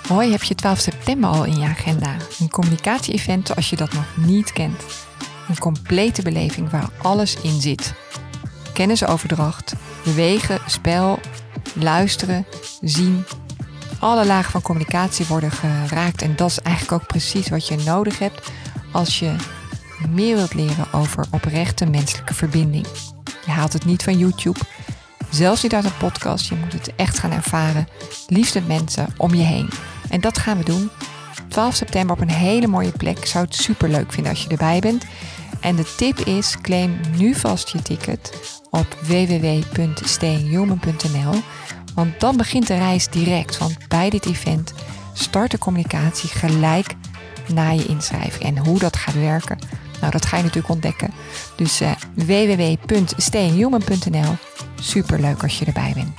Hoi, heb je 12 september al in je agenda? Een communicatie-event zoals je dat nog niet kent. Een complete beleving waar alles in zit. Kennisoverdracht, bewegen, spel, luisteren, zien. Alle lagen van communicatie worden geraakt en dat is eigenlijk ook precies wat je nodig hebt als je meer wilt leren over oprechte menselijke verbinding. Je haalt het niet van YouTube, zelfs niet uit een podcast. Je moet het echt gaan ervaren. Liefst met mensen om je heen. En dat gaan we doen. 12 september op een hele mooie plek. Ik zou het super leuk vinden als je erbij bent. En de tip is, claim nu vast je ticket op www.stayinghuman.nl. Want dan begint de reis direct. Want bij dit event start de communicatie gelijk na je inschrijving. En hoe dat gaat werken, nou, dat ga je natuurlijk ontdekken. Dus www.stayinghuman.nl. Super leuk als je erbij bent.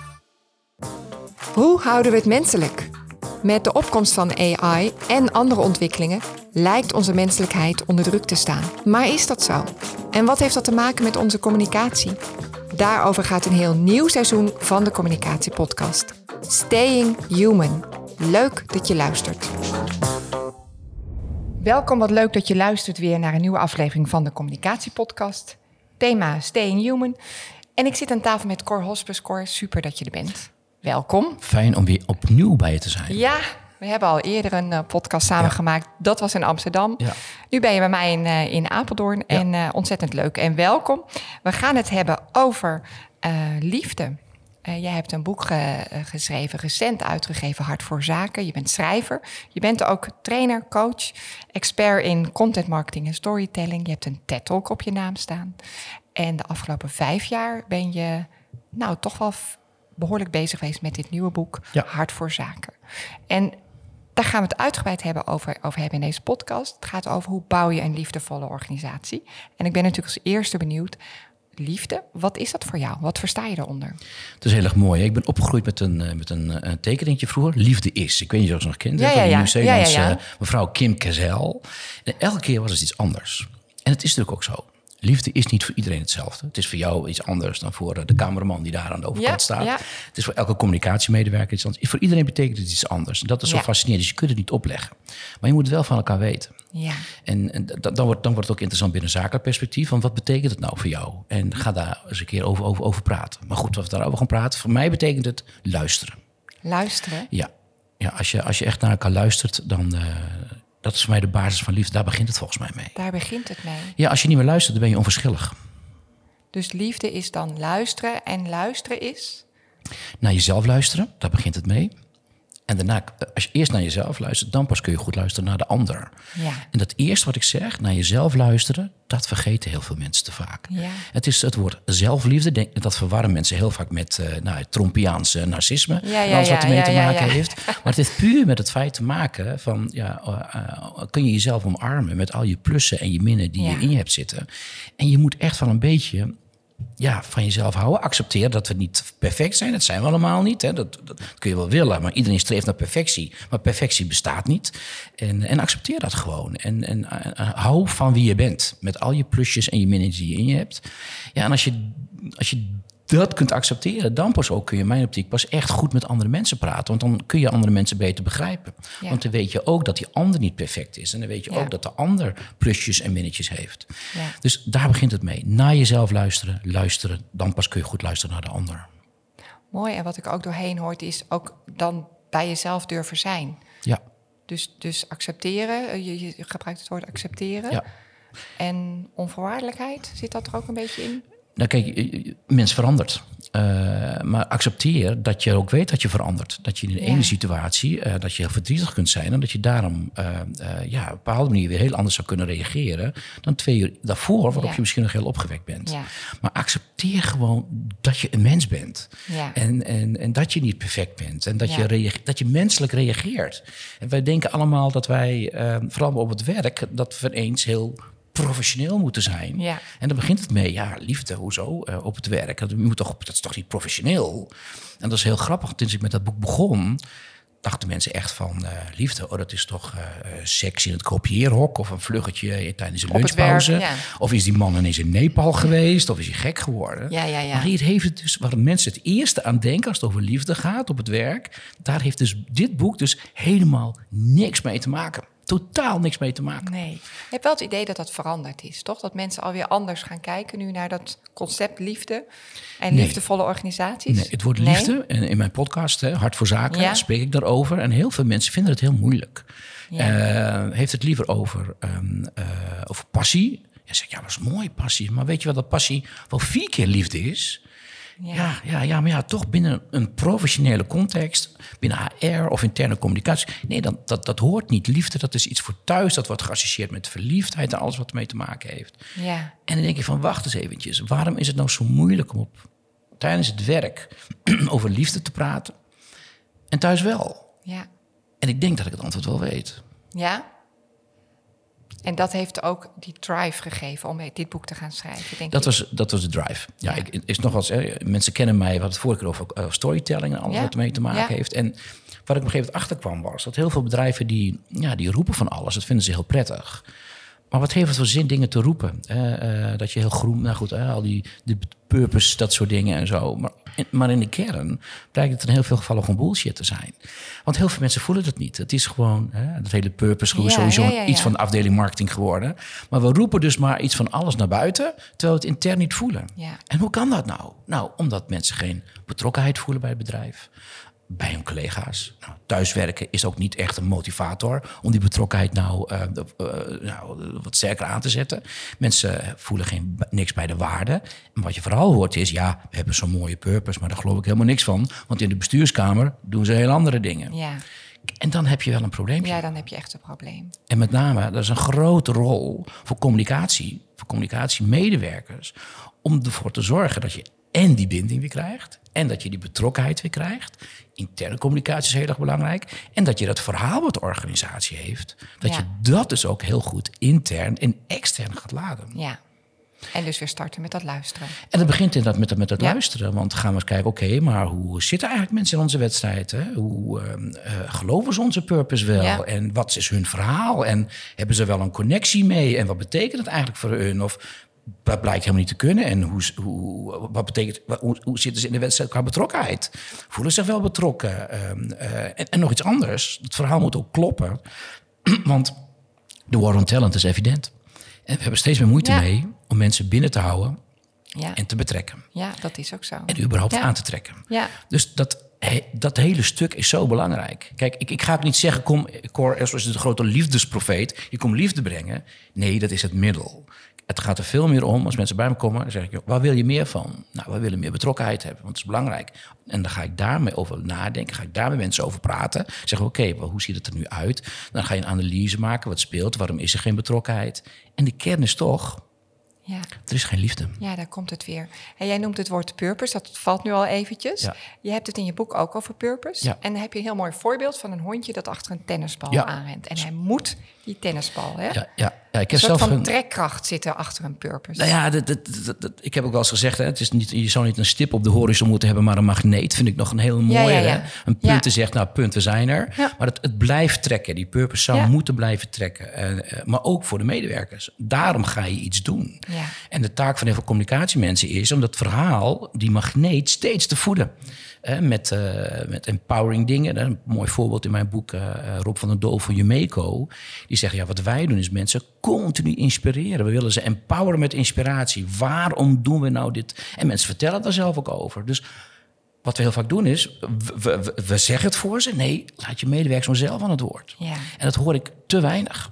Hoe houden we het menselijk? Met de opkomst van AI en andere ontwikkelingen lijkt onze menselijkheid onder druk te staan. Maar is dat zo? En wat heeft dat te maken met onze communicatie? Daarover gaat een heel nieuw seizoen van de Communicatiepodcast. Staying Human. Leuk dat je luistert. Welkom, wat leuk dat je luistert weer naar een nieuwe aflevering van de Communicatiepodcast. Thema Staying Human. En ik zit aan tafel met Cor Hospes. Cor, super dat je er bent. Welkom. Fijn om weer opnieuw bij je te zijn. Ja, we hebben al eerder een podcast samengemaakt. Ja. Dat was in Amsterdam. Ja. Nu ben je bij mij in Apeldoorn. Ja. En ontzettend leuk. En welkom. We gaan het hebben over liefde. Jij hebt een boek geschreven, recent uitgegeven, Hart voor Zaken. Je bent schrijver. Je bent ook trainer, coach, expert in content marketing en storytelling. Je hebt een TED-talk op je naam staan. En de afgelopen 5 jaar ben je toch wel behoorlijk bezig geweest met dit nieuwe boek, Hart voor Zaken. En daar gaan we het uitgebreid over hebben in deze podcast. Het gaat over hoe bouw je een liefdevolle organisatie. En ik ben natuurlijk als eerste benieuwd, liefde, wat is dat voor jou? Wat versta je daaronder? Het is heel erg mooi. Ik ben opgegroeid met een tekeningetje vroeger. Liefde is. Ik weet niet of je het nog kent. Van de Nieuw-Zeelandse mevrouw Kim Cazell. En elke keer was het iets anders. En het is natuurlijk ook zo. Liefde is niet voor iedereen hetzelfde. Het is voor jou iets anders dan voor de cameraman die daar aan de overkant staat. Ja. Het is voor elke communicatiemedewerker iets anders. Voor iedereen betekent het iets anders. En dat is zo fascinerend. Dus je kunt het niet opleggen. Maar je moet het wel van elkaar weten. Ja. En dan wordt het ook interessant binnen een zakelijk perspectief. Van wat betekent het nou voor jou? En ga daar eens een keer over praten. Maar goed, als we daarover gaan praten. Voor mij betekent het luisteren. Luisteren? Ja, als je echt naar elkaar luistert, dan dat is voor mij de basis van liefde. Daar begint het volgens mij mee. Daar begint het mee? Ja, als je niet meer luistert, dan ben je onverschillig. Dus liefde is dan luisteren en luisteren is? Naar jezelf luisteren, daar begint het mee. En daarna, als je eerst naar jezelf luistert, dan pas kun je goed luisteren naar de ander. Ja. En dat eerste wat ik zeg, naar jezelf luisteren, dat vergeten heel veel mensen te vaak. Ja. Het is het woord zelfliefde, dat verwarren mensen heel vaak met Trumpiaanse narcisme. Alles wat ermee te maken heeft. Maar het heeft puur met het feit te maken van, kun je jezelf omarmen met al je plussen en je minnen die je in je hebt zitten. En je moet echt wel een beetje van jezelf houden. Accepteer dat we niet perfect zijn. Dat zijn we allemaal niet. Hè. Dat kun je wel willen, maar iedereen streeft naar perfectie. Maar perfectie bestaat niet. En accepteer dat gewoon. En hou van wie je bent. Met al je plusjes en je minnetjes die je in je hebt. Ja, en als je dat kunt accepteren, dan pas ook kun je in mijn optiek pas echt goed met andere mensen praten. Want dan kun je andere mensen beter begrijpen. Ja. Want dan weet je ook dat die ander niet perfect is. En dan weet je ook dat de ander plusjes en minnetjes heeft. Ja. Dus daar begint het mee. Naar jezelf luisteren. Dan pas kun je goed luisteren naar de ander. Mooi. En wat ik ook doorheen hoor, is ook dan bij jezelf durven zijn. Ja. Dus accepteren. Je gebruikt het woord accepteren. Ja. En onvoorwaardelijkheid, zit dat er ook een beetje in? Nou kijk, mens verandert. Maar accepteer dat je ook weet dat je verandert. Dat je in de ene situatie, dat je heel verdrietig kunt zijn. En dat je daarom op een bepaalde manier weer heel anders zou kunnen reageren dan 2 uur daarvoor, waarop je misschien nog heel opgewekt bent. Ja. Maar accepteer gewoon dat je een mens bent. Ja. En dat je niet perfect bent. En dat je menselijk reageert. En wij denken allemaal dat wij, vooral op het werk, dat we eens heel professioneel moeten zijn. Ja. En dan begint het mee, liefde, hoezo? Op het werk. Dat is toch niet professioneel? En dat is heel grappig. Sinds ik met dat boek begon, dachten mensen echt van liefde. Dat is toch seks in het kopieerhok of een vluggetje tijdens een lunchpauze. Werk, ja. Of is die man ineens in Nepal geweest of is hij gek geworden. Ja. Maar hier heeft het dus, waar mensen het eerste aan denken als het over liefde gaat op het werk. Daar heeft dus dit boek dus helemaal niks mee te maken. Totaal niks mee te maken. Nee. Je hebt wel het idee dat dat veranderd is, toch? Dat mensen alweer anders gaan kijken nu naar dat concept liefde en liefdevolle organisaties. Nee, het woord liefde, en in mijn podcast, Hart voor Zaken, spreek ik daarover. En heel veel mensen vinden het heel moeilijk. Ja. Heeft het liever over passie. Ja, zeg, dat is mooi, passie. Maar weet je wat dat passie wel 4 keer liefde is? Ja, toch binnen een professionele context, binnen HR of interne communicatie. Nee, dat hoort niet. Liefde, dat is iets voor thuis. Dat wordt geassocieerd met verliefdheid en alles wat ermee te maken heeft. Ja. En dan denk je van, wacht eens eventjes. Waarom is het nou zo moeilijk om tijdens het werk over liefde te praten en thuis wel? Ja. En ik denk dat ik het antwoord wel weet. Ja? En dat heeft ook die drive gegeven om dit boek te gaan schrijven, denk ik. Dat was de drive. Ja. Is nog wel eens, mensen kennen mij, we hadden het vorige keer over storytelling en alles wat ermee te maken heeft. En wat ik op een gegeven moment achterkwam was dat heel veel bedrijven die roepen van alles. Dat vinden ze heel prettig. Maar wat heeft het voor zin dingen te roepen? Dat je heel groen, al die purpose, dat soort dingen en zo. Maar in de kern blijkt het in heel veel gevallen gewoon bullshit te zijn. Want heel veel mensen voelen dat niet. Het is gewoon, dat hele purpose is sowieso iets van de afdeling marketing geworden. Maar we roepen dus maar iets van alles naar buiten, terwijl we het intern niet voelen. Ja. En hoe kan dat nou? Nou, omdat mensen geen betrokkenheid voelen bij het bedrijf. Bij hun collega's. Nou, thuiswerken is ook niet echt een motivator om die betrokkenheid wat sterker aan te zetten. Mensen voelen niks bij de waarde. En wat je vooral hoort is, we hebben zo'n mooie purpose, maar daar geloof ik helemaal niks van. Want in de bestuurskamer doen ze heel andere dingen. Ja. En dan heb je wel een probleempje. Ja, dan heb je echt een probleem. En met name, dat is een grote rol voor communicatiemedewerkers, om ervoor te zorgen dat je en die binding weer krijgt, en dat je die betrokkenheid weer krijgt. Interne communicatie is heel erg belangrijk. En dat je dat verhaal wat de organisatie heeft, dat je dat dus ook heel goed intern en extern gaat laden. Ja. En dus weer starten met dat luisteren. En dat begint inderdaad met dat luisteren. Want gaan we eens kijken, maar hoe zitten eigenlijk mensen in onze wedstrijd? Hè? Hoe geloven ze onze purpose wel? Ja. En wat is hun verhaal? En hebben ze wel een connectie mee? En wat betekent het eigenlijk voor hun? Of dat blijkt helemaal niet te kunnen. En hoe zitten ze in de wedstrijd qua betrokkenheid? Voelen ze zich wel betrokken? En nog iets anders. Het verhaal moet ook kloppen. Want de war on talent is evident. En we hebben steeds meer moeite mee om mensen binnen te houden en te betrekken. Ja, dat is ook zo. En überhaupt aan te trekken. Ja. Dus dat hele stuk is zo belangrijk. Kijk, ik ga ook niet zeggen, Cor, zoals de grote liefdesprofeet, je komt liefde brengen. Nee, dat is het middel. Het gaat er veel meer om, als mensen bij me komen, dan zeg ik, waar wil je meer van? Nou, we willen meer betrokkenheid hebben, want het is belangrijk. En dan ga ik daarmee over nadenken, ga ik daar met mensen over praten. Zeggen, oké, hoe ziet het er nu uit? Dan ga je een analyse maken, wat speelt, waarom is er geen betrokkenheid? En de kern is toch, er is geen liefde. Ja, daar komt het weer. En jij noemt het woord purpose, dat valt nu al eventjes. Ja. Je hebt het in je boek ook over purpose. Ja. En dan heb je een heel mooi voorbeeld van een hondje dat achter een tennisbal aanrent. En hij moet die tennisbal, hè? Ja, ik heb zelf van trekkracht zit er achter een purpose. Nou ja, ik heb ook wel eens gezegd, het is niet, je zou niet een stip op de horizon moeten hebben, maar een magneet vind ik nog een heel mooie. Een punt te zegt, nou, punt, we zijn er. Ja. Maar het blijft trekken. Die purpose zou moeten blijven trekken. Maar ook voor de medewerkers. Daarom ga je iets doen. Ja. En de taak van heel veel communicatiemensen is om dat verhaal, die magneet, steeds te voeden. Met empowering dingen. Een mooi voorbeeld in mijn boek, Rob van der Doel van Jumeco. Die zeggen, wat wij doen is mensen continu inspireren. We willen ze empoweren met inspiratie. Waarom doen we nou dit? En mensen vertellen daar zelf ook over. Dus wat we heel vaak doen is, we zeggen het voor ze. Nee, laat je medewerkers maar zelf aan het woord. Ja. En dat hoor ik te weinig.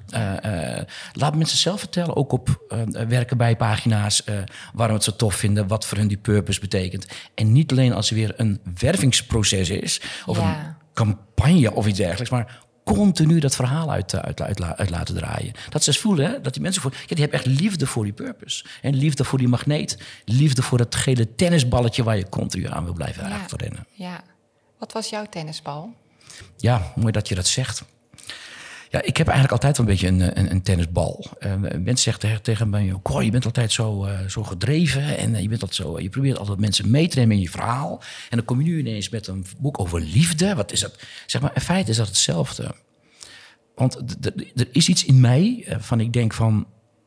Laat mensen zelf vertellen, ook op werken bij pagina's, waarom het zo tof vinden, wat voor hun die purpose betekent. En niet alleen als er weer een wervingsproces is, of een campagne of iets dergelijks, maar continu dat verhaal uit laten draaien. Dat ze eens voelen, hè, dat die mensen voelen, die hebben echt liefde voor die purpose. En liefde voor die magneet. Liefde voor dat gele tennisballetje waar je continu aan wil blijven rennen. Ja. Wat was jouw tennisbal? Ja, mooi dat je dat zegt. Ja, ik heb eigenlijk altijd wel een beetje een tennisbal. Mensen zeggen tegen mij, je bent altijd zo gedreven en je probeert altijd mensen mee te nemen in je verhaal. En dan kom je nu ineens met een boek over liefde. Wat is dat? Zeg maar, in feite is dat hetzelfde. Want er is iets in mij van ik denk van,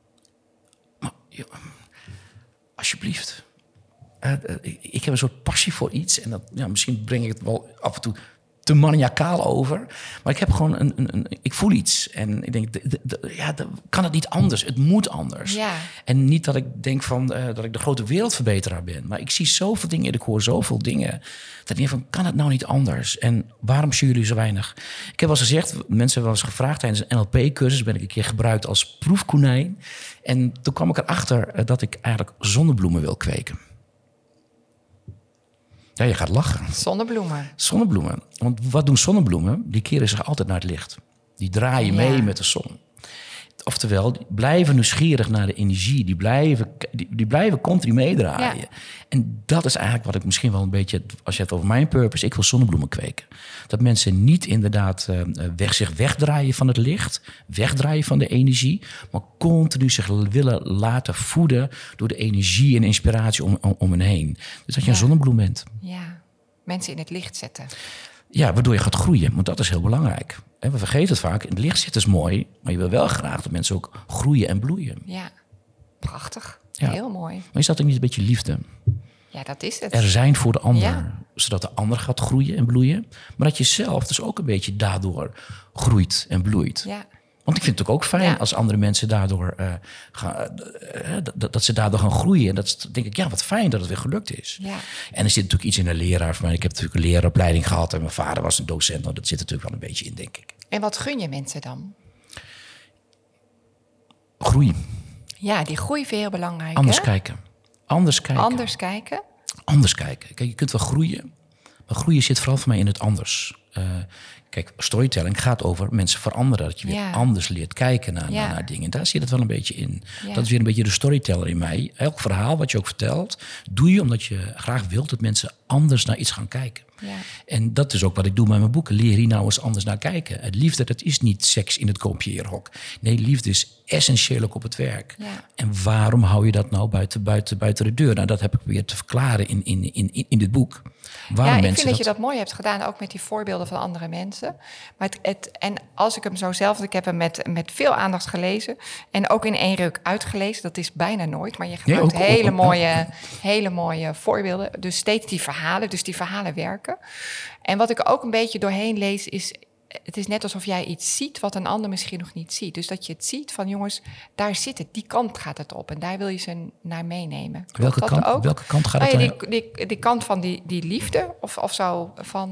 alsjeblieft. Ik heb een soort passie voor iets. En misschien breng ik het wel af en toe te maniacaal over. Maar ik heb gewoon ik voel iets. En ik denk, kan het niet anders? Het moet anders. Ja. En niet dat ik denk van dat ik de grote wereldverbeteraar ben. Maar ik zie zoveel dingen en ik hoor zoveel dingen. Dat ik denk van, kan het nou niet anders? En waarom zien jullie zo weinig? Ik heb wel eens gezegd, mensen hebben wel eens gevraagd tijdens een NLP-cursus, ben ik een keer gebruikt als proefkonijn. En toen kwam ik erachter dat ik eigenlijk zonnebloemen wil kweken. Ja, je gaat lachen. Zonnebloemen. Want wat doen zonnebloemen? Die keren zich altijd naar het licht. Die draaien mee met de zon. Oftewel, die blijven nieuwsgierig naar de energie. Die blijven continu meedraaien. Ja. En dat is eigenlijk wat ik misschien wel een beetje, als je het over mijn purpose, ik wil zonnebloemen kweken. Dat mensen niet inderdaad zich wegdraaien van het licht, wegdraaien van de energie, maar continu zich willen laten voeden door de energie en inspiratie om hen heen. Dus dat je een zonnebloem bent. Ja, mensen in het licht zetten. Ja, waardoor je gaat groeien, want dat is heel belangrijk. En we vergeten het vaak, in het licht zitten is mooi, maar je wil wel graag dat mensen ook groeien en bloeien. Ja, prachtig. Ja. Heel mooi. Maar is dat ook niet een beetje liefde? Ja, dat is het. Er zijn voor de ander, zodat de ander gaat groeien en bloeien. Maar dat je zelf dus ook een beetje daardoor groeit en bloeit. Ja. Want ik vind het ook fijn als andere mensen daardoor dat ze daardoor gaan groeien. En dat denk ik, wat fijn dat het weer gelukt is. Ja. En er zit natuurlijk iets in een leraar. Voor mij, ik heb natuurlijk een leraaropleiding gehad en mijn vader was een docent. Nou, dat zit er natuurlijk wel een beetje in, denk ik. En wat gun je mensen dan? Groei. Ja, die groei vind je heel belangrijk. Anders hè? kijken. Kijk, je kunt wel groeien. Maar groeien zit vooral voor mij in het anders. Kijk, storytelling gaat over mensen veranderen. Dat je weer anders leert kijken naar dingen. Daar zit het wel een beetje in. Ja. Dat is weer een beetje de storyteller in mij. Elk verhaal wat je ook vertelt, doe je omdat je graag wilt dat mensen anders naar iets gaan kijken. Ja. En dat is ook wat ik doe met mijn boeken. Leer hier nou eens anders naar kijken. Het liefde, dat is niet seks in het kopieerhok. Nee, liefde is essentieel ook op het werk. Ja. En waarom hou je dat nou buiten de deur? Nou, dat heb ik weer te verklaren in dit boek. Waarom ik vind dat je dat mooi hebt gedaan, ook met die voorbeelden van andere mensen. Maar en als ik hem zo zelf, ik heb hem met veel aandacht gelezen en ook in één ruk uitgelezen. Dat is bijna nooit, maar je gebruikt hele mooie voorbeelden. Dus steeds die verhalen werken. En wat ik ook een beetje doorheen lees is, het is net alsof jij iets ziet wat een ander misschien nog niet ziet. Dus dat je het ziet van, jongens, daar zit het, die kant gaat het op. En daar wil je ze naar meenemen. Welke kant gaat het dan? Die kant van die liefde of zo. Van,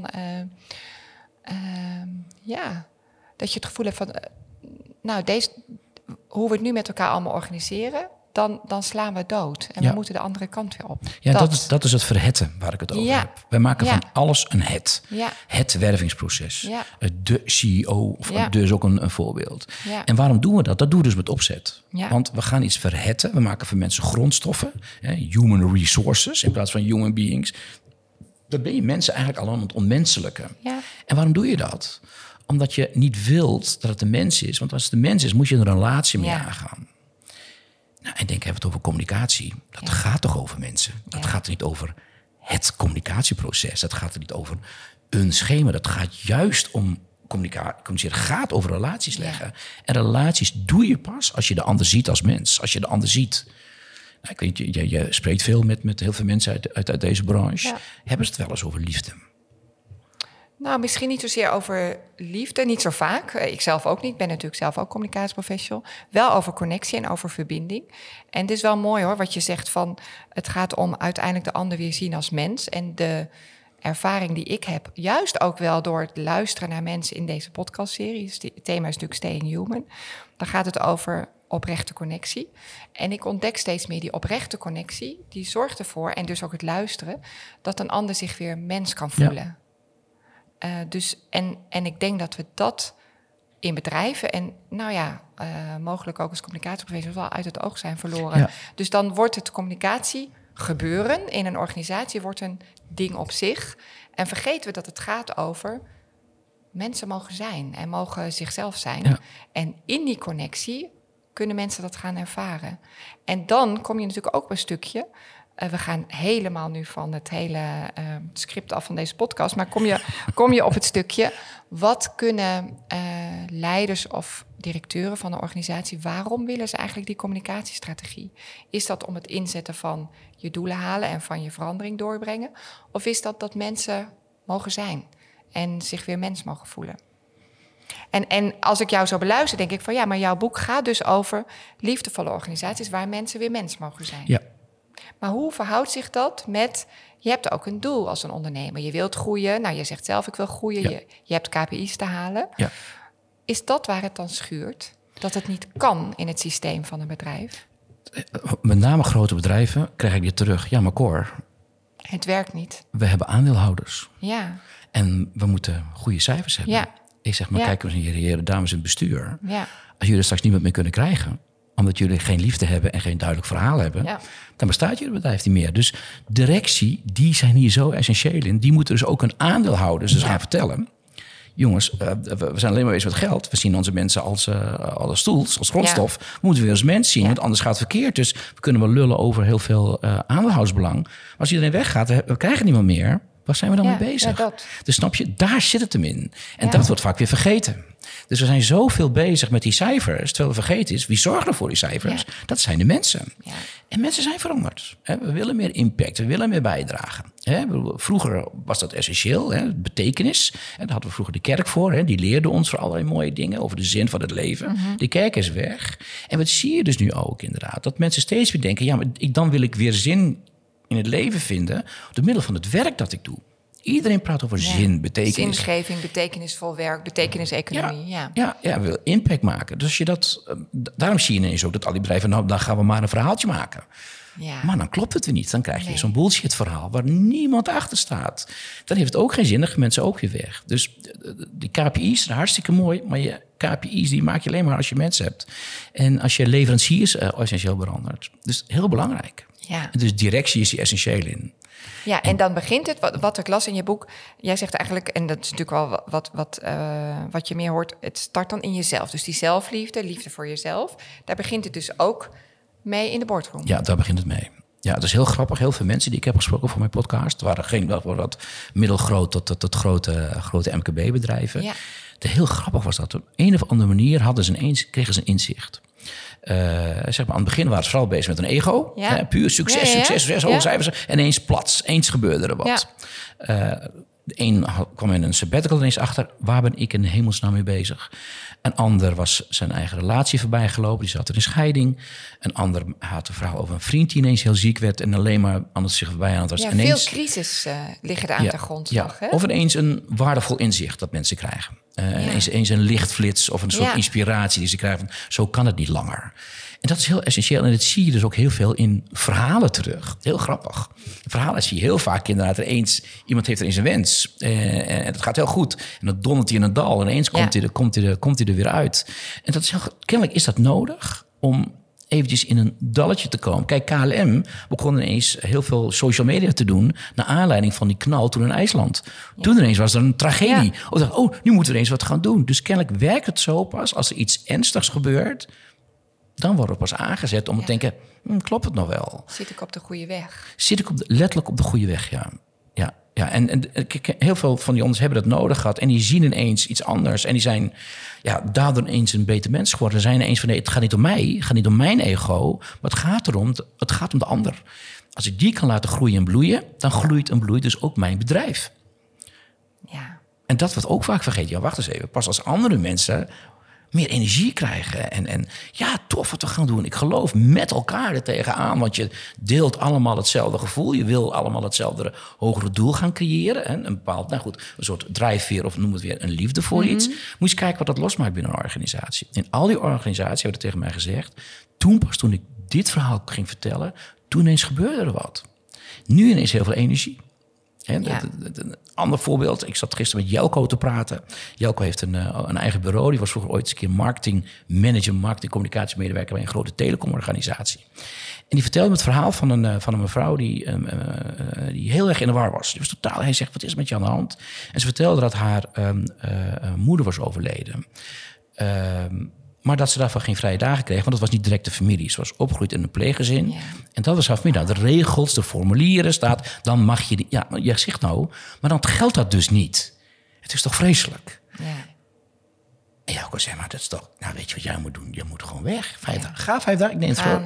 dat je het gevoel hebt van, hoe we het nu met elkaar allemaal organiseren, dan slaan we dood. En we moeten de andere kant weer op. Ja, dat is het verhetten waar ik het over heb. Wij maken van alles een het. Ja. Het wervingsproces. Ja. De CEO, de is ook een voorbeeld. Ja. En waarom doen we dat? Dat doen we dus met opzet. Ja. Want we gaan iets verhetten. We maken van mensen grondstoffen. Human resources in plaats van human beings. Dan ben je mensen eigenlijk al aan het onmenselijken. Ja. En waarom doe je dat? Omdat je niet wilt dat het een mens is. Want als het een mens is, moet je een relatie mee aangaan. Nou, en denk even het over communicatie. Dat gaat toch over mensen? Dat gaat er niet over het communicatieproces. Dat gaat er niet over een schema. Dat gaat juist om communiceren. Het gaat over relaties leggen. En relaties doe je pas als je de ander ziet als mens. Als je de ander ziet. Nou, ik weet, je spreekt veel met heel veel mensen uit deze branche. Ja. Hebben ze het wel eens over liefde? Nou, misschien niet zozeer over liefde, niet zo vaak. Ik zelf ook niet, ik ben natuurlijk zelf ook communicatieprofessional. Wel over connectie en over verbinding. En het is wel mooi hoor, wat je zegt van, het gaat om uiteindelijk de ander weer zien als mens. En de ervaring die ik heb, juist ook wel door het luisteren naar mensen in deze podcastserie. Dus het thema is natuurlijk Staying Human. Dan gaat het over oprechte connectie. En ik ontdek steeds meer die oprechte connectie. Die zorgt ervoor, en dus ook het luisteren, dat een ander zich weer mens kan voelen. Ja. En ik denk dat we dat in bedrijven en mogelijk ook als communicatieprofessionals wel uit het oog zijn verloren. Ja. Dus dan wordt het communicatie gebeuren in een organisatie wordt een ding op zich. En vergeten we dat het gaat over mensen mogen zijn en mogen zichzelf zijn. Ja. En in die connectie kunnen mensen dat gaan ervaren. En dan kom je natuurlijk ook op een stukje. We gaan helemaal nu van het hele script af van deze podcast. Maar kom je op het stukje. Wat kunnen leiders of directeuren van een organisatie... waarom willen ze eigenlijk die communicatiestrategie? Is dat om het inzetten van je doelen halen... en van je verandering doorbrengen? Of is dat mensen mogen zijn en zich weer mens mogen voelen? En als ik jou zo beluister, denk ik van... ja, maar jouw boek gaat dus over liefdevolle organisaties... waar mensen weer mens mogen zijn. Ja. Maar hoe verhoudt zich dat met... je hebt ook een doel als een ondernemer. Je wilt groeien. Nou, je zegt zelf, ik wil groeien. Ja. Je hebt KPI's te halen. Ja. Is dat waar het dan schuurt? Dat het niet kan in het systeem van een bedrijf? Met name grote bedrijven krijg ik dit terug. Ja, maar Cor... het werkt niet. We hebben aandeelhouders. Ja. En we moeten goede cijfers hebben. Ja. Ik zeg, maar kijk eens, heren, dames in het bestuur. Ja. Als jullie er straks niemand meer kunnen krijgen... omdat jullie geen liefde hebben en geen duidelijk verhaal hebben... dan bestaat jullie bedrijf niet meer. Dus directie, die zijn hier zo essentieel in. Die moeten dus ook hun aandeelhouders dus gaan vertellen... jongens, we zijn alleen maar bezig met geld. We zien onze mensen als tools, als grondstof. We moeten weer als mens zien, want anders gaat het verkeerd. Dus we kunnen wel lullen over heel veel aandeelhoudersbelang. Maar als iedereen weggaat, we krijgen niemand meer... waar zijn we dan mee bezig? Ja, dus snap je, daar zit het hem in. En dat wordt vaak weer vergeten. Dus we zijn zoveel bezig met die cijfers... terwijl we vergeten is, wie zorgt er voor die cijfers? Ja. Dat zijn de mensen. Ja. En mensen zijn veranderd. We willen meer impact, we willen meer bijdragen. Vroeger was dat essentieel, betekenis. En daar hadden we vroeger de kerk voor. Die leerde ons voor allerlei mooie dingen... over de zin van het leven. Mm-hmm. De kerk is weg. En wat zie je dus nu ook inderdaad? Dat mensen steeds weer denken... ja, maar dan wil ik weer zin in het leven vinden... door middel van het werk dat ik doe. Iedereen praat over zin, betekenis. Zingeving, betekenisvol werk, betekeniseconomie. Ja, we willen impact maken. Dus daarom zie je ineens ook dat al die bedrijven... nou, dan gaan we maar een verhaaltje maken. Ja. Maar dan klopt het weer niet. Dan krijg je zo'n bullshit verhaal waar niemand achter staat. Dan heeft het ook geen zin, dan gaan mensen ook weer weg. Dus die KPI's zijn hartstikke mooi... maar je KPI's die maak je alleen maar als je mensen hebt. En als je leveranciers essentieel verandert. Dus heel belangrijk. Ja. Dus directie is hier essentieel in. Ja, en dan begint het, wat ik las in je boek... jij zegt eigenlijk, en dat is natuurlijk wel wat je meer hoort... het start dan in jezelf. Dus die zelfliefde, liefde voor jezelf... daar begint het dus ook mee in de boardroom. Ja, daar begint het mee. Ja, dat is heel grappig. Heel veel mensen die ik heb gesproken voor mijn podcast... waren wat middelgroot tot grote MKB-bedrijven. Ja. Heel grappig was dat. Op een of andere manier kregen ze een inzicht... zeg maar, aan het begin waren ze vooral bezig met een ego. Ja. Puur succes, hoge cijfers. En eens plats, eens gebeurde er wat. Ja. De een kwam in een sabbatical ineens achter... waar ben ik in hemelsnaam mee bezig? Een ander was zijn eigen relatie voorbij gelopen. Die zat er in scheiding. Een ander had een verhaal over een vriend die ineens heel ziek werd... en alleen maar anders zich voorbij aan het was. Ja, ineens, veel crisis liggen er aan de grondslag. Ja. Of ineens een waardevol inzicht dat mensen krijgen. Eens een lichtflits of een soort inspiratie die ze krijgen. Zo kan het niet langer. En dat is heel essentieel. En dat zie je dus ook heel veel in verhalen terug. Heel grappig. Verhalen zie je heel vaak inderdaad. Iemand heeft er eens een wens. En dat gaat heel goed. En dan dondert hij in een dal. En ineens komt hij er weer uit. En dat is kennelijk is dat nodig om eventjes in een dalletje te komen. Kijk, KLM begon ineens heel veel social media te doen... naar aanleiding van die knal toen in IJsland. Ja. Toen ineens was er een tragedie. Ja. Nu moeten we ineens wat gaan doen. Dus kennelijk werkt het zo pas als er iets ernstigs gebeurt... dan wordt het pas aangezet om te denken... klopt het nog wel? Zit ik op de goede weg? Zit ik letterlijk op de goede weg, ja. En heel veel van die ondernemers hebben dat nodig gehad... en die zien ineens iets anders. En die zijn daardoor ineens een beter mens geworden. Ze zijn ineens van, nee, het gaat niet om mij. Het gaat niet om mijn ego. Maar het gaat om de ander. Als ik die kan laten groeien en bloeien... dan groeit en bloeit dus ook mijn bedrijf. Ja. En dat wordt ook vaak vergeten. Ja, wacht eens even. Pas als andere mensen... meer energie krijgen. En tof wat we gaan doen. Ik geloof met elkaar er tegenaan. Want je deelt allemaal hetzelfde gevoel. Je wil allemaal hetzelfde hogere doel gaan creëren. Een bepaald, een soort drijfveer of noem het weer een liefde voor iets. Moet je eens kijken wat dat losmaakt binnen een organisatie. In al die organisaties hebben het tegen mij gezegd. Toen ik dit verhaal ging vertellen, toen ineens gebeurde er wat. Nu ineens heel veel energie. ander voorbeeld. Ik zat gisteren met Jelko te praten. Jelko heeft een eigen bureau. Die was vroeger ooit eens een keer marketing communicatiemedewerker bij een grote telecomorganisatie. En die vertelde me het verhaal van een mevrouw die heel erg in de war was. Die was totaal, hij zegt, wat is er met je aan de hand? En ze vertelde dat haar moeder was overleden. Maar dat ze daarvan geen vrije dagen kreeg, want dat was niet direct de familie. Ze was opgegroeid in een pleeggezin. Ja. En dat was haar familie. Nou, de regels, de formulieren staat, dan mag je... Ja, jij zegt nou, maar dan geldt dat dus niet. Het is toch vreselijk? Ja. En Jelko zei, maar dat is toch... Nou, weet je wat jij moet doen? Je moet gewoon weg. 5 dagen. Ga 5 dagen. Ik neem het voor.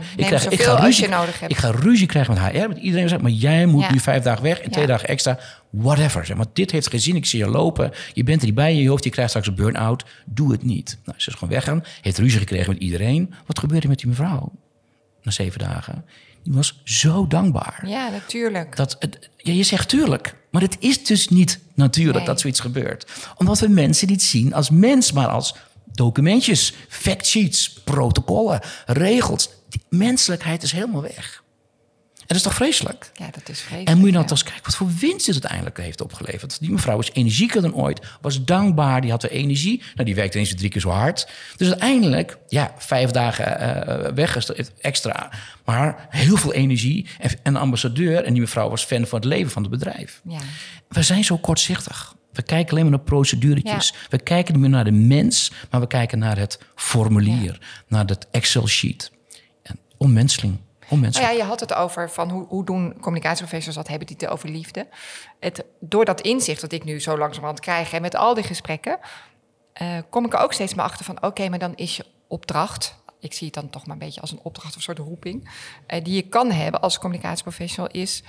Ik ga ruzie krijgen met HR. Met iedereen zegt, maar jij moet nu 5 dagen weg en 2 dagen extra. Whatever. Zeg maar, dit heeft geen zin. Ik zie je lopen. Je bent er niet bij in je hoofd. Je krijgt straks een burn-out. Doe het niet. Nou, ze is gewoon weggaan. Heeft ruzie gekregen met iedereen. Wat gebeurde met die mevrouw? Na 7 dagen. Die was zo dankbaar. Ja, natuurlijk. Je zegt tuurlijk. Maar het is dus niet natuurlijk dat zoiets gebeurt. Omdat we mensen niet zien als mens, maar als documentjes, factsheets, protocollen, regels. Die menselijkheid is helemaal weg. En dat is toch vreselijk? Ja, dat is vreselijk. En moet je nou toch eens kijken wat voor winst het uiteindelijk heeft opgeleverd. Die mevrouw is energieker dan ooit, was dankbaar, die had de energie. Nou, die werkte ineens 3 keer zo hard. Dus uiteindelijk, 5 dagen weg extra. Maar heel veel energie en een ambassadeur. En die mevrouw was fan van het leven van het bedrijf. Ja. We zijn zo kortzichtig. We kijken alleen maar naar proceduretjes. Ja. We kijken niet meer naar de mens, maar we kijken naar het formulier. Naar het Excel-sheet. Onmenselijk. Nou ja, je had het over van hoe doen communicatieprofessionals dat, hebben die het over liefde. Door dat inzicht dat ik nu zo langzamerhand krijg en met al die gesprekken, kom ik er ook steeds maar achter van oké, maar dan is je opdracht, ik zie het dan toch maar een beetje als een opdracht of een soort roeping, die je kan hebben als communicatieprofessional is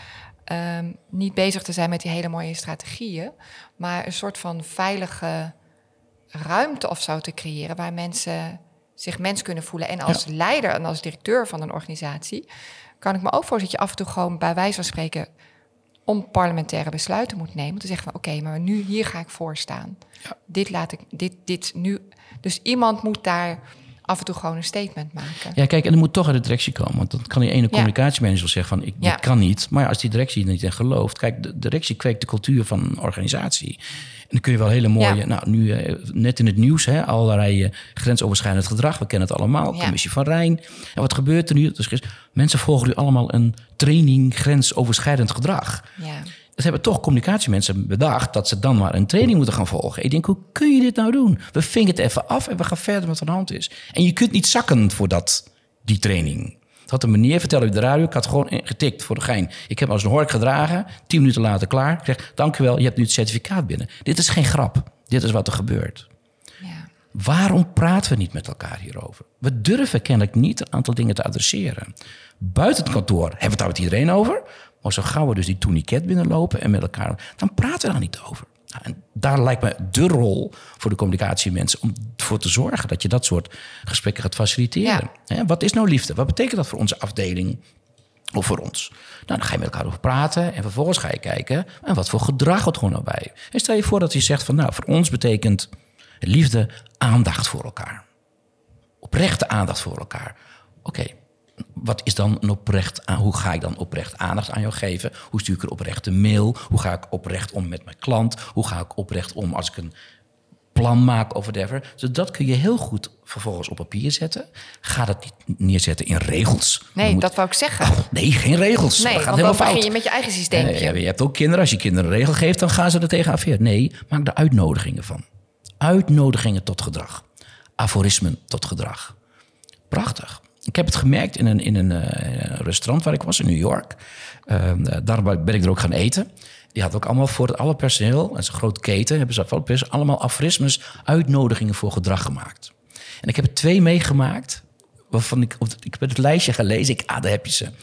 niet bezig te zijn met die hele mooie strategieën, maar een soort van veilige ruimte of zo te creëren waar mensen zich mens kunnen voelen. En als leider en als directeur van een organisatie kan ik me ook voorstellen dat je af en toe gewoon bij wijze van spreken onparlementaire besluiten moet nemen. Om te zeggen van oké, maar nu hier ga ik voor staan. Ja. Dit nu. Dus iemand moet daar af en toe gewoon een statement maken. Ja, kijk, en er moet toch uit de directie komen. Want dan kan die ene communicatiemanager zeggen van dit kan niet. Maar als die directie er niet in gelooft. Kijk, de directie kweekt de cultuur van een organisatie. En dan kun je wel hele mooie, nu net in het nieuws, allerlei grensoverschrijdend gedrag. We kennen het allemaal, Commissie van Rijn. En wat gebeurt er nu? Dus mensen volgen nu allemaal een training grensoverschrijdend gedrag. Ja. Dat hebben toch communicatiemensen bedacht dat ze dan maar een training moeten gaan volgen. Ik denk, hoe kun je dit nou doen? We vinken het even af en we gaan verder met wat aan de hand is. En je kunt niet zakken voor die training. Dat had een meneer, vertelde op de radio, ik had gewoon getikt voor de gein. Ik heb als een hork gedragen, 10 minuten later klaar. Ik zeg, dank u wel, je hebt nu het certificaat binnen. Dit is geen grap, dit is wat er gebeurt. Ja. Waarom praten we niet met elkaar hierover? We durven kennelijk niet een aantal dingen te adresseren. Buiten het kantoor hebben we het daar met iedereen over. Maar zo gauw we dus die tourniquet binnenlopen en met elkaar, dan praten we daar niet over. Nou, en daar lijkt me de rol voor de communicatiemensen om ervoor te zorgen dat je dat soort gesprekken gaat faciliteren. Ja. Wat is nou liefde? Wat betekent dat voor onze afdeling of voor ons? Nou, dan ga je met elkaar over praten en vervolgens ga je kijken en wat voor gedrag hoort gewoon nou bij. En stel je voor dat je zegt van nou, voor ons betekent liefde aandacht voor elkaar. Oprechte aandacht voor elkaar. Oké. Wat is dan een hoe ga ik dan oprecht aandacht aan jou geven? Hoe stuur ik een oprechte mail? Hoe ga ik oprecht om met mijn klant? Hoe ga ik oprecht om als ik een plan maak of whatever? Dus dat kun je heel goed vervolgens op papier zetten. Ga dat niet neerzetten in regels. Nee, dat wou ik zeggen. Nee, geen regels. Nee, dat gaat want dan begin fout. je met je eigen systeempje. Je hebt ook kinderen. Als je kinderen een regel geeft, dan gaan ze er tegen afweer. Nee, maak er uitnodigingen van. Uitnodigingen tot gedrag. Aforismen tot gedrag. Prachtig. Ik heb het gemerkt in een restaurant waar ik was in New York. Daar ben ik er ook gaan eten. Die had ook allemaal voor alle personeel, en zo'n grote keten, hebben ze allemaal aforismes, uitnodigingen voor gedrag gemaakt. En ik heb er 2 meegemaakt, waarvan ik heb het lijstje gelezen. Daar heb je ze.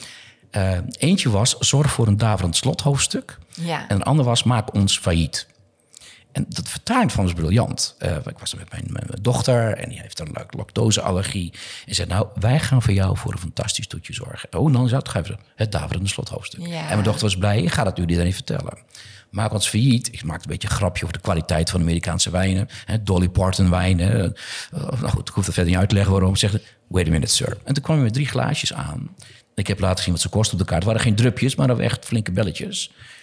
Eentje was, zorg voor een daverend slothoofdstuk. Ja. En een ander was, maak ons failliet. En dat vertaling van is briljant. Ik was er met mijn dochter en die heeft een lactoseallergie. En zei, nou, wij gaan voor jou voor een fantastisch toetje zorgen. Oh, dan gaan we het daverende slothoofdstuk. Ja. En mijn dochter was blij, ik ga dat jullie dan niet vertellen. Maak ons failliet. Ik maakte een beetje een grapje over de kwaliteit van Amerikaanse wijnen. Dolly Parton wijnen. Nou goed, ik hoef dat verder niet uit te leggen waarom. Ze zegt, wait a minute, sir. En toen kwam hij met 3 glaasjes aan. Ik heb laten zien wat ze kosten op de kaart. Het waren geen drupjes, maar dat waren echt flinke belletjes.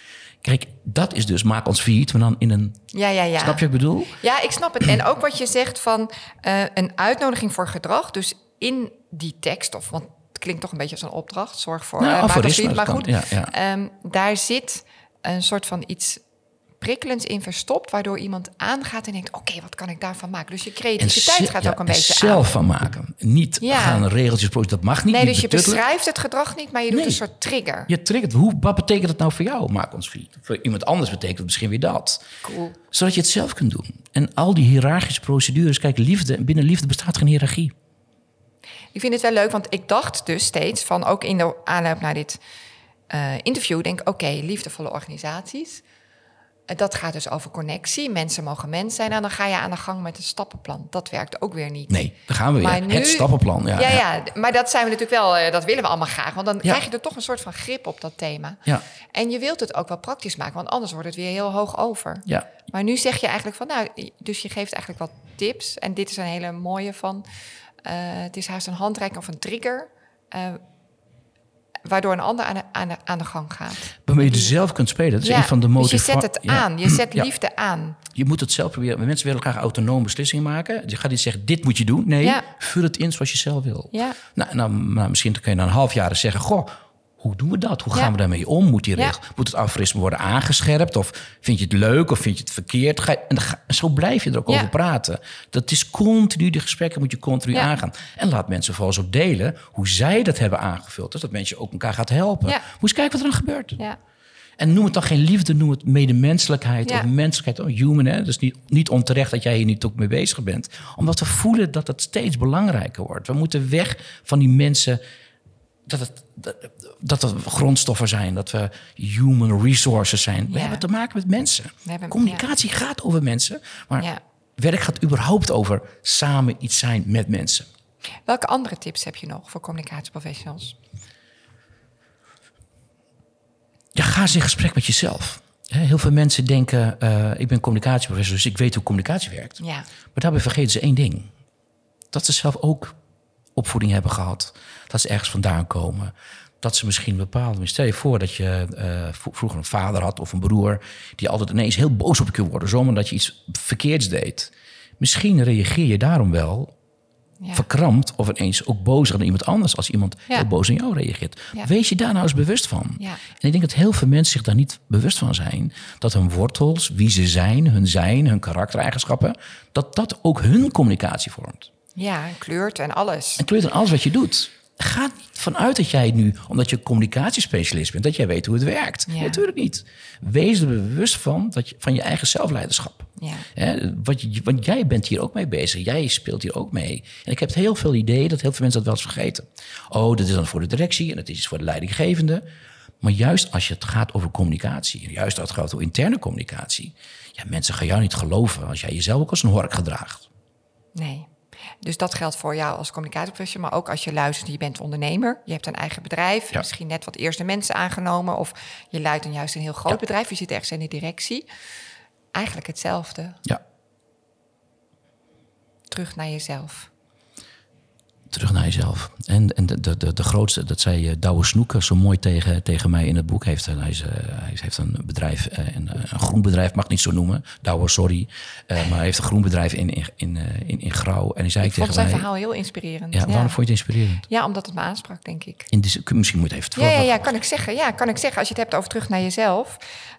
Kijk, dat is dus maak ons failliet, maar dan in een... Ja. Snap je wat ik bedoel? Ja, ik snap het. En ook wat je zegt van een uitnodiging voor gedrag. Dus in die tekst, want het klinkt toch een beetje als een opdracht. Zorg voor aforisme, maar goed, ja. Daar zit een soort van iets prikkelends in verstopt, waardoor iemand aangaat en denkt, oké, wat kan ik daarvan maken? Dus je creativiteit gaat ook een beetje zelf van maken. Niet gaan regeltjes, dat mag niet. Nee, niet dus je beschrijft het gedrag niet, maar je doet een soort trigger. Je triggert. Wat betekent het nou voor jou, maak ons failliet? Voor iemand anders betekent het misschien weer dat. Cool. Zodat je het zelf kunt doen. En al die hiërarchische procedures, kijk, binnen liefde bestaat geen hiërarchie. Ik vind het wel leuk, want ik dacht dus steeds van, ook in de aanloop naar dit interview, denk ik, oké, liefdevolle organisaties. Dat gaat dus over connectie. Mensen mogen mens zijn. En dan ga je aan de gang met een stappenplan. Dat werkt ook weer niet. Nee, daar gaan we weer. Nu, het stappenplan. Ja, maar dat zijn we natuurlijk wel. Dat willen we allemaal graag. Want dan krijg je er toch een soort van grip op dat thema. Ja. En je wilt het ook wel praktisch maken. Want anders wordt het weer heel hoog over. Ja. Maar nu zeg je eigenlijk van, dus je geeft eigenlijk wat tips. En dit is een hele mooie van. Het is haast een handreiking of een trigger. Waardoor een ander aan de gang gaat. Waarmee je dus zelf kunt spelen. Dat is een van de motivaties. Dus je zet het aan. Je zet liefde aan. Je moet het zelf proberen. Mensen willen graag autonoom beslissingen maken. Je gaat niet zeggen, dit moet je doen. Nee, vul het in zoals je zelf wil. Ja. Nou, misschien kun je na een half jaar zeggen, goh, hoe doen we dat? Hoe gaan we daarmee om? Moet het aforisme worden aangescherpt? Of vind je het leuk? Of vind je het verkeerd? En zo blijf je er ook over praten. Dat is continu, die gesprekken moet je continu aangaan. En laat mensen volgens ook delen hoe zij dat hebben aangevuld. Dus dat mensen ook elkaar gaat helpen. Moet eens kijken wat er dan gebeurt. Ja. En noem het dan geen liefde, noem het medemenselijkheid of menselijkheid. Human, hè? Dus niet onterecht dat jij hier niet ook mee bezig bent. Omdat we voelen dat het steeds belangrijker wordt. We moeten weg van die mensen... Dat we grondstoffen zijn, dat we human resources zijn. We hebben te maken met mensen. Communicatie gaat over mensen, maar werk gaat überhaupt over samen iets zijn met mensen. Welke andere tips heb je nog voor communicatieprofessionals? Ja, ga eens in gesprek met jezelf. Heel veel mensen denken, ik ben communicatieprofessional, dus ik weet hoe communicatie werkt. Ja. Maar daarbij vergeten ze één ding. Dat ze zelf ook opvoeding hebben gehad. Dat ze ergens vandaan komen. Dat ze misschien bepaalde... Stel je voor dat je vroeger een vader had of een broer... die altijd ineens heel boos op je kon worden. Zomaar dat je iets verkeerds deed. Misschien reageer je daarom wel verkrampt... of ineens ook bozer dan iemand anders... als iemand heel boos aan jou reageert. Ja. Wees je daar nou eens bewust van. Ja. En ik denk dat heel veel mensen zich daar niet bewust van zijn... dat hun wortels, wie ze zijn, hun karaktereigenschappen... dat ook hun communicatie vormt. Ja, en kleurt en alles. En kleurt en alles wat je doet. Ga niet vanuit dat jij nu, omdat je communicatiespecialist bent... dat jij weet hoe het werkt. Ja. Natuurlijk niet. Wees er bewust van je eigen zelfleiderschap. Ja. Want jij bent hier ook mee bezig. Jij speelt hier ook mee. En ik heb heel veel ideeën dat heel veel mensen dat wel eens vergeten. Oh, dat is dan voor de directie en dat is voor de leidinggevende. Maar juist als het gaat over communicatie... en juist als het gaat over interne communicatie... ja, mensen gaan jou niet geloven als jij jezelf ook als een hork gedraagt. Nee. Dus dat geldt voor jou als communicatieprofessional, maar ook als je luistert, je bent ondernemer, je hebt een eigen bedrijf, misschien net wat eerste mensen aangenomen of je leidt dan juist een heel groot bedrijf, je zit ergens in de directie. Eigenlijk hetzelfde. Ja. Terug naar jezelf. Terug naar jezelf. En de grootste, dat zei Douwe Snoeke zo mooi tegen mij in het boek. Hij heeft een bedrijf, een groen bedrijf, mag ik niet zo noemen. Douwe, sorry. Maar hij heeft een groen bedrijf in Grauw. En hij zei ik vond tegen zijn mij, verhaal heel inspirerend. Ja, waarom vond je het inspirerend? Ja, omdat het me aansprak, denk ik. Misschien moet je even... Ja, kan ik zeggen. Ja, kan ik zeggen. Als je het hebt over terug naar jezelf...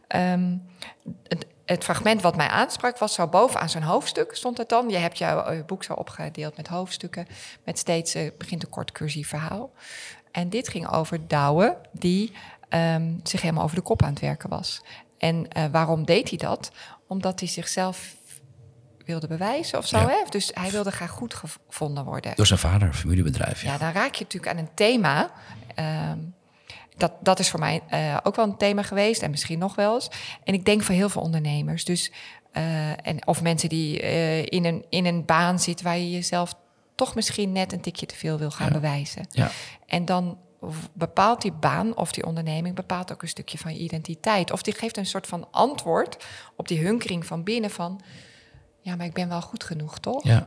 Het fragment wat mij aansprak was zo bovenaan zo'n hoofdstuk, stond het dan. Je hebt jouw boek zo opgedeeld met hoofdstukken, met steeds begint een kort cursief verhaal. En dit ging over Douwe, die zich helemaal over de kop aan het werken was. En waarom deed hij dat? Omdat hij zichzelf wilde bewijzen of zo. Ja. Hè? Dus hij wilde graag goed gevonden worden. Door zijn vader, een familiebedrijf. Ja, dan raak je natuurlijk aan een thema... Dat is voor mij ook wel een thema geweest en misschien nog wel eens. En ik denk voor heel veel ondernemers. Dus, of mensen die in een baan zitten waar je jezelf toch misschien net een tikje te veel wil gaan bewijzen. Ja. En dan bepaalt die baan of die onderneming bepaalt ook een stukje van je identiteit. Of die geeft een soort van antwoord op die hunkering van binnen van... ja, maar ik ben wel goed genoeg, toch? Ja.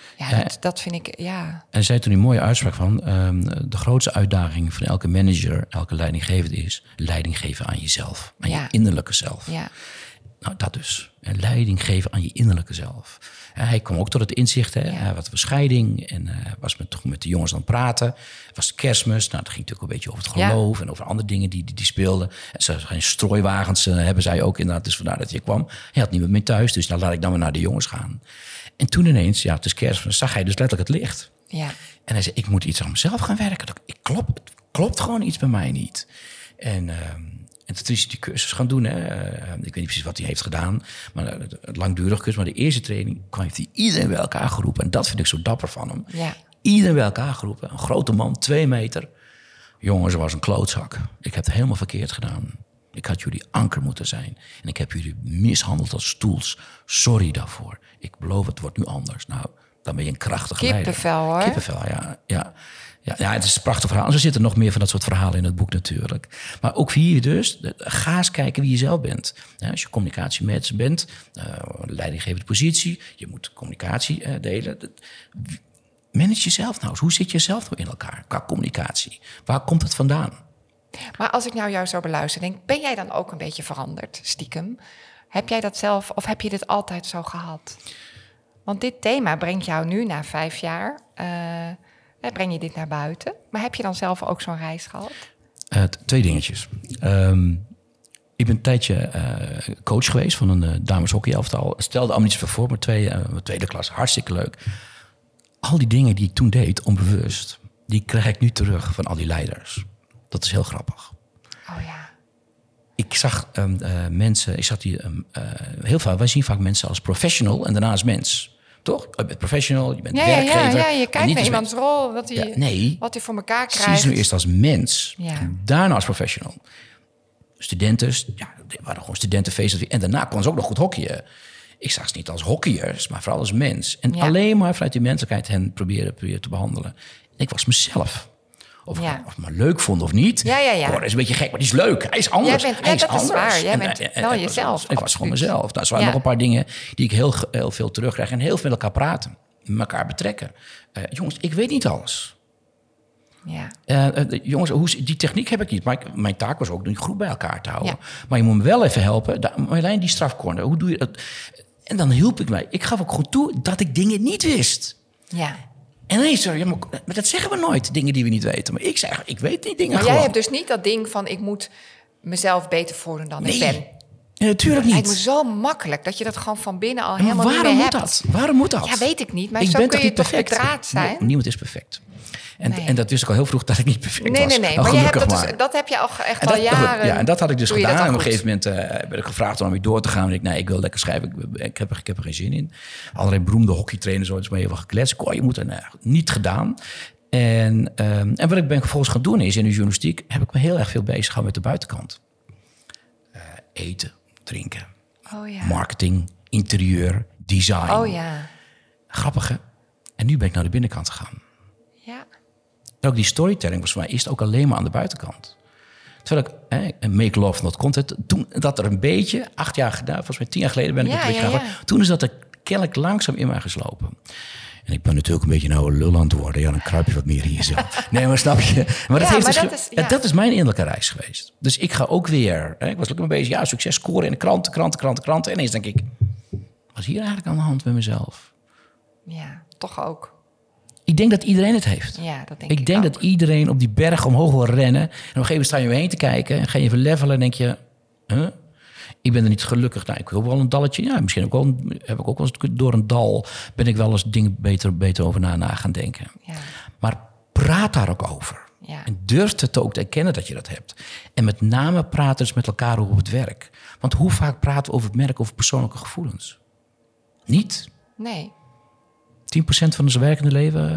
Ja, dat vind ik, ja. En zei toen een mooie uitspraak van... de grootste uitdaging van elke manager, elke leidinggevende is... leiding geven aan jezelf, aan je innerlijke zelf. Ja. Nou, dat dus. Leiding geven aan je innerlijke zelf. Hij kwam ook tot het inzicht. Hij had een scheiding en was met de jongens aan het praten. Het was Kerstmis. Nou, dat ging natuurlijk een beetje over het geloof... en over andere dingen die speelden. En geen strooiwagens hebben zij ook inderdaad. Dus vandaar dat hij kwam. Hij had niemand meer thuis, dus nou laat ik dan maar naar de jongens gaan. En toen ineens, het is Kerstmis, zag hij dus letterlijk het licht. Ja. En hij zei, ik moet iets aan mezelf gaan werken. Het klopt gewoon iets bij mij niet. En toen is hij die cursus gaan doen. Hè. Ik weet niet precies wat hij heeft gedaan. Maar het langdurig cursus. Maar de eerste training heeft hij iedereen bij elkaar geroepen. En dat vind ik zo dapper van hem. Ja. Iedereen bij elkaar geroepen. Een grote man, 2 meter. Jongens, er was een klootzak. Ik heb het helemaal verkeerd gedaan. Ik had jullie anker moeten zijn. En ik heb jullie mishandeld als stoels. Sorry daarvoor. Ik beloof, het wordt nu anders. Nou, dan ben je een krachtige leider. Kippenvel, hoor. Kippenvel, ja. Ja, het is een prachtig verhaal. En er zitten nog meer van dat soort verhalen in het boek natuurlijk. Maar ook hier dus, ga eens kijken wie je zelf bent. Als je communicatiemanager bent, leidinggevende positie... je moet communicatie delen. Manage jezelf nou eens. Hoe zit je zelf nou in elkaar qua communicatie? Waar komt het vandaan? Maar als ik nou jou zo beluister, denk, ben jij dan ook een beetje veranderd, stiekem? Heb jij dat zelf, of heb je dit altijd zo gehad? Want dit thema brengt jou nu na 5 jaar... breng je dit naar buiten? Maar heb je dan zelf ook zo'n reis gehad? 2 dingetjes. Ik ben een tijdje coach geweest van een dameshockeyelftal. Stelde allemaal niet zoveel voor, maar tweede klas. Hartstikke leuk. Al die dingen die ik toen deed, onbewust... die krijg ik nu terug van al die leiders. Dat is heel grappig. Oh ja. Ik zag mensen... Ik zag heel vaak... Wij zien vaak mensen als professional en daarna als mens... Toch? Je bent professional, je bent werkgever. Ja, je kijkt naar iemands rol, wat hij voor elkaar krijgt. Zie ze nu eerst als mens, en daarna als professional. Studenten, er waren gewoon studentenfeesten. En daarna kon ze ook nog goed hockeyen. Ik zag ze niet als hockeyers, maar vooral als mens. En alleen maar vanuit die menselijkheid hen proberen te behandelen. En ik was mezelf. Of ik me leuk vond of niet. Ja. Dat is een beetje gek, maar die is leuk. Hij is anders. Dat is waar. Jij bent wel jezelf. Ik was gewoon mezelf. Nou, er waren nog een paar dingen die ik heel veel terugkrijg. En heel veel met elkaar praten. Met elkaar betrekken. Jongens, ik weet niet alles. Ja. Jongens, die techniek heb ik niet. Maar mijn taak was ook die groep bij elkaar te houden. Ja. Maar je moet me wel even helpen. Marjolein, die strafcorner, hoe doe je dat? En dan hielp ik mij. Ik gaf ook goed toe dat ik dingen niet wist. Ja. En dan is er, maar dat zeggen we nooit, dingen die we niet weten. Maar ik zeg, ik weet die dingen maar gewoon. Jij hebt dus niet dat ding van, ik moet mezelf beter voordoen dan ik ben. Ja, natuurlijk niet. Het lijkt me zo makkelijk dat je dat gewoon van binnen al helemaal niet meer hebt. Waarom moet dat? Ja, weet ik niet. Maar zo kun je toch bedraad zijn? Nee, niemand is perfect. En dat wist ik al heel vroeg dat ik niet perfect was. Nee. Nou, maar dat heb je al echt al jaren. Ja, en dat had ik dus gedaan. En op een gegeven moment ben ik gevraagd om weer door te gaan. En ik wil lekker schrijven. Ik heb er geen zin in. Allerlei beroemde hockeytrainers ooit mee even gekletst. Je moet er niet gedaan. En wat ik ben vervolgens gaan doen is, in de journalistiek heb ik me heel erg veel bezig gehouden met de buitenkant. Eten, drinken, marketing, interieur, design. Oh ja. Grappig, hè? En nu ben ik naar de binnenkant gegaan. Ja. En ook die storytelling was voor mij eerst ook alleen maar aan de buitenkant. Terwijl ik, make love not content, toen dat er een beetje, 8 jaar gedaan, volgens mij 10 jaar geleden ben ik toen is dat er kennelijk langzaam in mij geslopen. En ik ben natuurlijk een beetje een oude lul aan het worden. Ja, dan kruip je wat meer in jezelf. Nee, maar snap je? Maar dat is mijn innerlijke reis geweest. Dus ik ga ook weer... Ik was lekker bezig, succes scoren in de kranten. En ineens denk ik, wat is hier eigenlijk aan de hand met mezelf? Ja, toch ook. Ik denk dat iedereen het heeft. Ja, dat ik denk dat iedereen op die berg omhoog wil rennen. En op een gegeven moment sta je heen te kijken. En ga je even levelen en denk je... Ik ben er niet gelukkig. Nou, ik wil wel een dalletje. Ja, misschien heb ik ook wel eens door een dal... ben ik wel eens dingen beter over na gaan denken. Ja. Maar praat daar ook over. Ja. En durf het ook te erkennen dat je dat hebt. En met name praat dus met elkaar over het werk. Want hoe vaak praten we over het merk, over persoonlijke gevoelens? Niet. Nee. 10% van ons werkende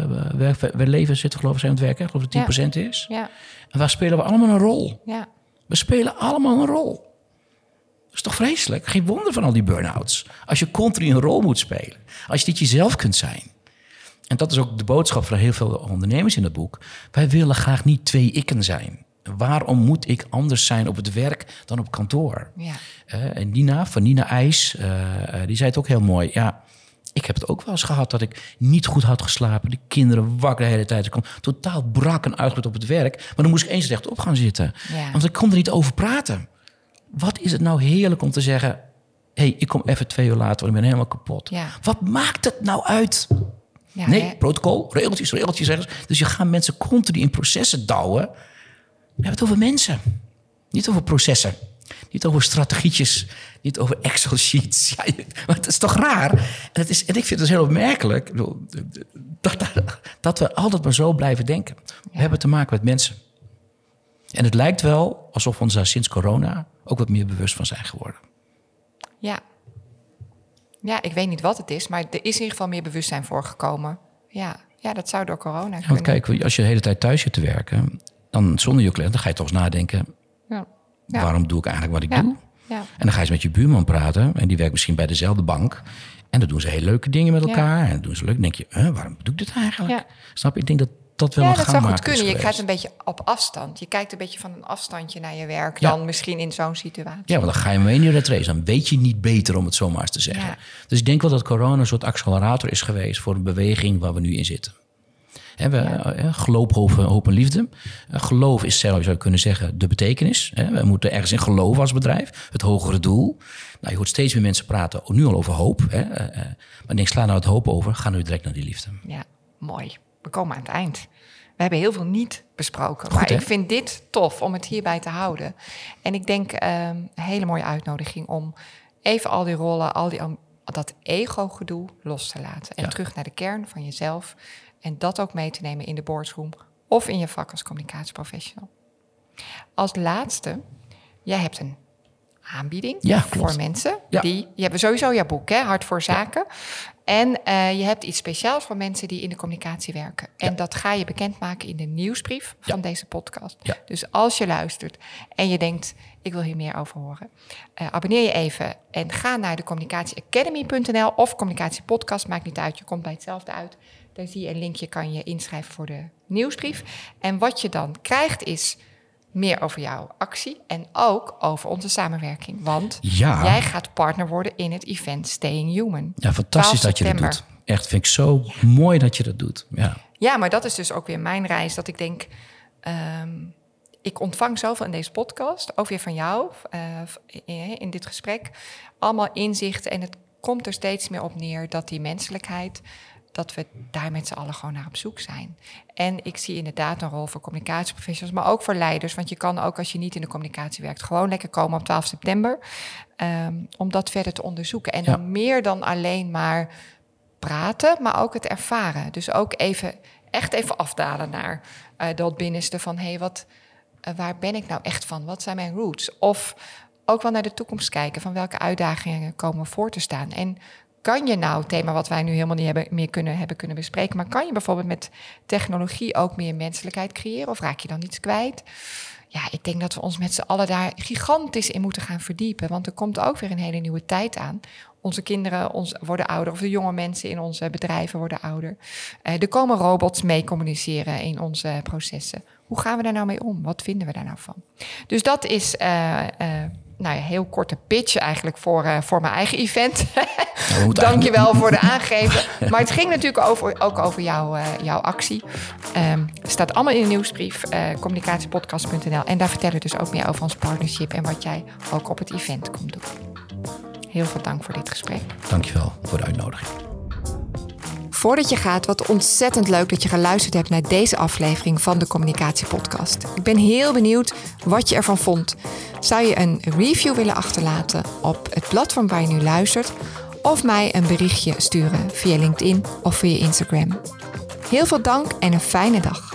leven zitten, geloof ik, zijn aan het werken. Ik geloof dat het 10% is. Ja. En waar spelen we allemaal een rol? Ja. We spelen allemaal een rol. Dat is toch vreselijk? Geen wonder van al die burn-outs. Als je continu een rol moet spelen. Als je niet jezelf kunt zijn. En dat is ook de boodschap van heel veel ondernemers in het boek. Wij willen graag niet 2 ikken zijn. Waarom moet ik anders zijn op het werk dan op kantoor? Ja. En Nina, van Nina IJs, die zei het ook heel mooi. Ja, Ik heb het ook wel eens gehad dat ik niet goed had geslapen. De kinderen wakker de hele tijd. Ik kwam totaal brak en uitgeput op het werk. Maar dan moest ik eens rechtop gaan zitten. Ja. Want ik kon er niet over praten. Wat is het nou heerlijk om te zeggen... Hey, ik kom even 2 uur later, want ik ben helemaal kapot. Ja. Wat maakt het nou uit? Ja, nee, protocol, regeltjes ergens. Dus je gaat mensen continu in processen douwen. We hebben het over mensen. Niet over processen. Niet over strategietjes. Niet over Excel-sheets. Ja, maar het is toch raar? En ik vind het dus heel opmerkelijk... dat we altijd maar zo blijven denken. We hebben te maken met mensen. En het lijkt wel alsof we ons daar sinds corona... ook wat meer bewust van zijn geworden. Ja, ik weet niet wat het is... maar er is in ieder geval meer bewustzijn voorgekomen. Ja, dat zou door corona kunnen. Want kijk, als je de hele tijd thuis zit te werken... dan zonder je cliënt, dan ga je toch eens nadenken... waarom doe ik eigenlijk wat ik doe? Ja. En dan ga je eens met je buurman praten... en die werkt misschien bij dezelfde bank... en dan doen ze hele leuke dingen met elkaar... en dan doen ze leuk. Dan denk je, waarom doe ik dit eigenlijk? Snap je? Ik denk dat wel een gang maken is. Ja, dat zou goed kunnen. Je krijgt een beetje op afstand. Je kijkt een beetje van een afstandje naar je werk... dan misschien in zo'n situatie. Ja, want dan ga je mee in die red race. Dan weet je niet beter, om het zo maar eens te zeggen. Ja. Dus ik denk wel dat corona een soort accelerator is geweest... voor de beweging waar we nu in zitten. Geloof, hoop en liefde. Geloof is, zou je kunnen zeggen, de betekenis. We moeten ergens in geloven als bedrijf. Het hogere doel. Nou, je hoort steeds meer mensen praten, nu al over hoop. Maar ik denk, sla nou het hoop over. Ga nu direct naar die liefde. Ja, mooi. We komen aan het eind. We hebben heel veel niet besproken. Maar ik vind dit tof om het hierbij te houden. En ik denk een hele mooie uitnodiging om even al die rollen, dat ego-gedoe los te laten. En terug naar de kern van jezelf. En dat ook mee te nemen in de boardroom of in je vak als communicatieprofessional. Als laatste, jij hebt een aanbieding voor mensen. Die hebben sowieso jouw boek, Hart voor Zaken. En je hebt iets speciaals voor mensen die in de communicatie werken. En dat ga je bekendmaken in de nieuwsbrief van deze podcast. Ja. Dus als je luistert en je denkt, ik wil hier meer over horen. Abonneer je even en ga naar de communicatieacademy.nl of communicatiepodcast, maakt niet uit, je komt bij hetzelfde uit. Daar zie je een linkje, kan je inschrijven voor de nieuwsbrief. En wat je dan krijgt is meer over jouw actie en ook over onze samenwerking. Want jij gaat partner worden in het event Staying Human. Ja, fantastisch dat je dat doet. Echt, vind ik zo mooi dat je dat doet. Ja, maar dat is dus ook weer mijn reis. Dat ik denk, ik ontvang zoveel in deze podcast, ook weer van jou, in dit gesprek. Allemaal inzichten en het komt er steeds meer op neer dat die menselijkheid, dat we daar met z'n allen gewoon naar op zoek zijn. En ik zie inderdaad een rol voor communicatieprofessionals, maar ook voor leiders. Want je kan ook, als je niet in de communicatie werkt, gewoon lekker komen op 12 september. Om dat verder te onderzoeken. En dan meer dan alleen maar praten, maar ook het ervaren. Dus ook echt even afdalen naar dat binnenste van, waar ben ik nou echt van? Wat zijn mijn roots? Of ook wel naar de toekomst kijken, van welke uitdagingen komen voor te staan. En kan je nou, het thema wat wij nu helemaal niet hebben kunnen bespreken, maar kan je bijvoorbeeld met technologie ook meer menselijkheid creëren? Of raak je dan iets kwijt? Ja, ik denk dat we ons met z'n allen daar gigantisch in moeten gaan verdiepen. Want er komt ook weer een hele nieuwe tijd aan. Onze kinderen worden ouder, of de jonge mensen in onze bedrijven worden ouder. Er komen robots mee communiceren in onze processen. Hoe gaan we daar nou mee om? Wat vinden we daar nou van? Dus dat is heel korte pitch eigenlijk voor mijn eigen event. Dank je wel voor de aangeven. Maar het ging natuurlijk ook over jouw actie. Staat allemaal in de nieuwsbrief, communicatiepodcast.nl. En daar vertellen we dus ook meer over ons partnership en wat jij ook op het event komt doen. Heel veel dank voor dit gesprek. Dank je wel voor de uitnodiging. Voordat je gaat, wat ontzettend leuk dat je geluisterd hebt naar deze aflevering van de Communicatiepodcast. Ik ben heel benieuwd wat je ervan vond. Zou je een review willen achterlaten op het platform waar je nu luistert? Of mij een berichtje sturen via LinkedIn of via Instagram? Heel veel dank en een fijne dag.